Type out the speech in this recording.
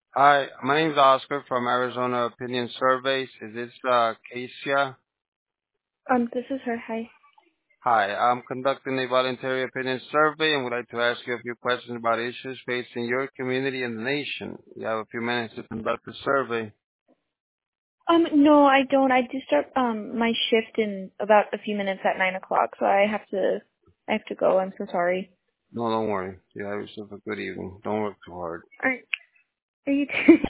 Hi, my name is Oscar from Arizona Opinion Surveys. Is this Keisha? This is her. Hi. Hi, I'm conducting a voluntary opinion survey and would like to ask you a few questions about issues facing your community and the nation. You have a few minutes to conduct the survey. No, I don't. I do start my shift in about a few minutes at 9 o'clock, so I have to go. I'm so sorry. No, don't worry. You have yourself a good evening. Don't work too hard. Are you